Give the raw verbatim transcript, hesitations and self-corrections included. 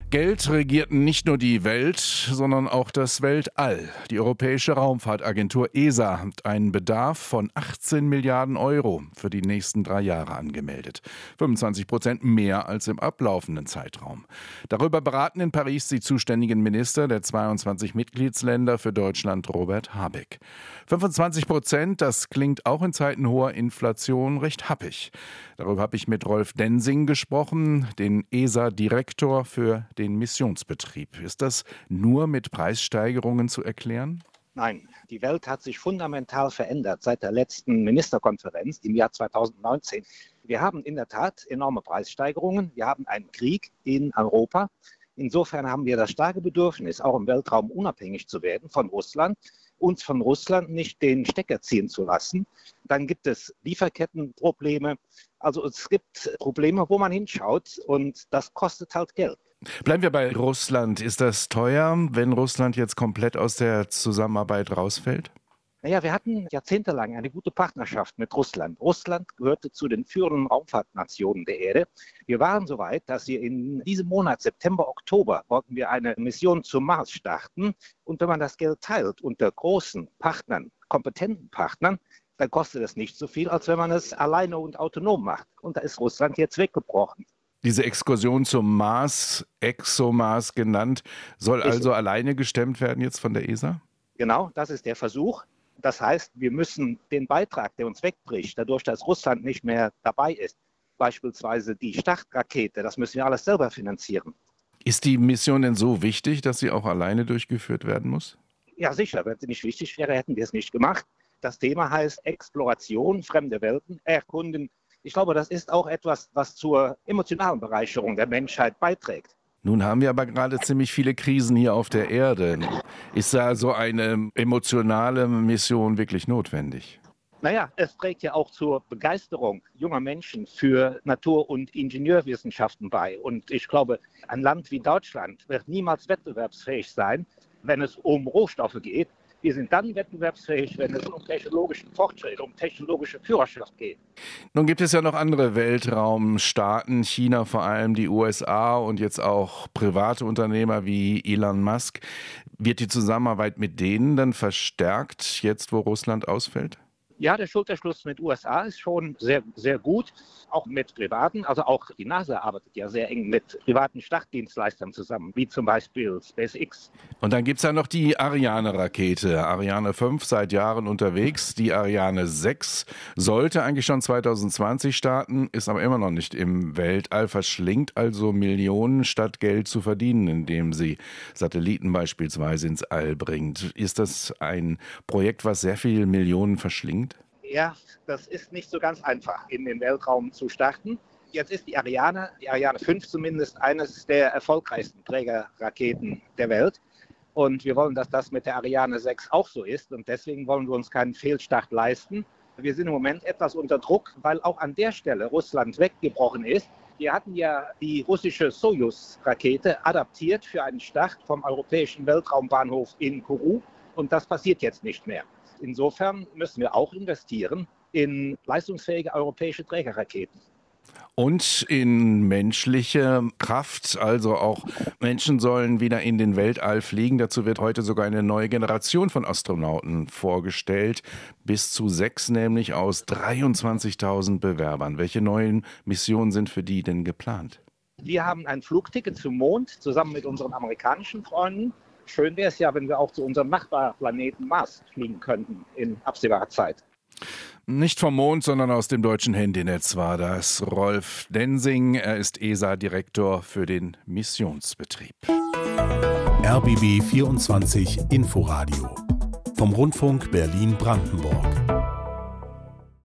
Geld regiert nicht nur die Welt, sondern auch das Weltall. Die Europäische Raumfahrtagentur E S A hat einen Bedarf von achtzehn Milliarden Euro für die nächsten drei Jahre angemeldet. fünfundzwanzig Prozent mehr als im ablaufenden Zeitraum. Darüber beraten in Paris die zuständigen Minister der zweiundzwanzig Mitgliedsländer, für Deutschland Robert Habeck. fünfundzwanzig Prozent, das klingt auch in Zeiten hoher Inflation recht happig. Darüber habe ich mit Rolf Densing gesprochen, den E S A-Direktor für den Missionsbetrieb. Ist das nur mit Preissteigerungen zu erklären? Nein, die Welt hat sich fundamental verändert seit der letzten Ministerkonferenz im Jahr zweitausendneunzehn. Wir haben in der Tat enorme Preissteigerungen. Wir haben einen Krieg in Europa. Insofern haben wir das starke Bedürfnis, auch im Weltraum unabhängig zu werden von Russland, uns von Russland nicht den Stecker ziehen zu lassen. Dann gibt es Lieferkettenprobleme. Also es gibt Probleme, wo man hinschaut, und das kostet halt Geld. Bleiben wir bei Russland. Ist das teuer, wenn Russland jetzt komplett aus der Zusammenarbeit rausfällt? Naja, wir hatten jahrzehntelang eine gute Partnerschaft mit Russland. Russland gehörte zu den führenden Raumfahrtnationen der Erde. Wir waren so weit, dass wir in diesem Monat, September, Oktober, wollten wir eine Mission zum Mars starten. Und wenn man das Geld teilt unter großen Partnern, kompetenten Partnern, dann kostet es nicht so viel, als wenn man es alleine und autonom macht. Und da ist Russland jetzt weggebrochen. Diese Exkursion zum Mars, ExoMars genannt, soll also alleine gestemmt werden jetzt von der E S A? Genau, das ist der Versuch. Das heißt, wir müssen den Beitrag, der uns wegbricht, dadurch, dass Russland nicht mehr dabei ist, beispielsweise die Startrakete, das müssen wir alles selber finanzieren. Ist die Mission denn so wichtig, dass sie auch alleine durchgeführt werden muss? Ja, sicher. Wenn sie nicht wichtig wäre, hätten wir es nicht gemacht. Das Thema heißt Exploration, fremde Welten erkunden. Ich glaube, das ist auch etwas, was zur emotionalen Bereicherung der Menschheit beiträgt. Nun haben wir aber gerade ziemlich viele Krisen hier auf der Erde. Ist da so eine emotionale Mission wirklich notwendig? Naja, es trägt ja auch zur Begeisterung junger Menschen für Natur- und Ingenieurwissenschaften bei. Und ich glaube, ein Land wie Deutschland wird niemals wettbewerbsfähig sein, wenn es um Rohstoffe geht. Wir sind dann wettbewerbsfähig, wenn es um technologischen Fortschritt, um technologische Führerschaft geht. Nun gibt es ja noch andere Weltraumstaaten, China vor allem, die U S A und jetzt auch private Unternehmer wie Elon Musk. Wird die Zusammenarbeit mit denen dann verstärkt, jetzt wo Russland ausfällt? Ja, der Schulterschluss mit U S A ist schon sehr, sehr gut, auch mit Privaten. Also auch die NASA arbeitet ja sehr eng mit privaten Startdienstleistern zusammen, wie zum Beispiel SpaceX. Und dann gibt es ja noch die Ariane-Rakete. Ariane fünf seit Jahren unterwegs. Die Ariane sechs sollte eigentlich schon zweitausendzwanzig starten, ist aber immer noch nicht im Weltall, verschlingt also Millionen, statt Geld zu verdienen, indem sie Satelliten beispielsweise ins All bringt. Ist das ein Projekt, was sehr viele Millionen verschlingt? Ja, das ist nicht so ganz einfach, in den Weltraum zu starten. Jetzt ist die Ariane, die Ariane fünf zumindest, eines der erfolgreichsten Trägerraketen der Welt. Und wir wollen, dass das mit der Ariane sechs auch so ist. Und deswegen wollen wir uns keinen Fehlstart leisten. Wir sind im Moment etwas unter Druck, weil auch an der Stelle Russland weggebrochen ist. Wir hatten ja die russische Sojus-Rakete adaptiert für einen Start vom europäischen Weltraumbahnhof in Kourou. Und das passiert jetzt nicht mehr. Insofern müssen wir auch investieren in leistungsfähige europäische Trägerraketen. Und in menschliche Kraft, also auch Menschen sollen wieder in den Weltall fliegen. Dazu wird heute sogar eine neue Generation von Astronauten vorgestellt. Bis zu sechs, nämlich aus dreiundzwanzigtausend Bewerbern. Welche neuen Missionen sind für die denn geplant? Wir haben ein Flugticket zum Mond zusammen mit unseren amerikanischen Freunden. Schön wäre es ja, wenn wir auch zu unserem Nachbarplaneten Mars fliegen könnten in absehbarer Zeit. Nicht vom Mond, sondern aus dem deutschen Handynetz war das Rolf Densing. Er ist E S A-Direktor für den Missionsbetrieb. R B B vierundzwanzig Inforadio vom Rundfunk Berlin-Brandenburg.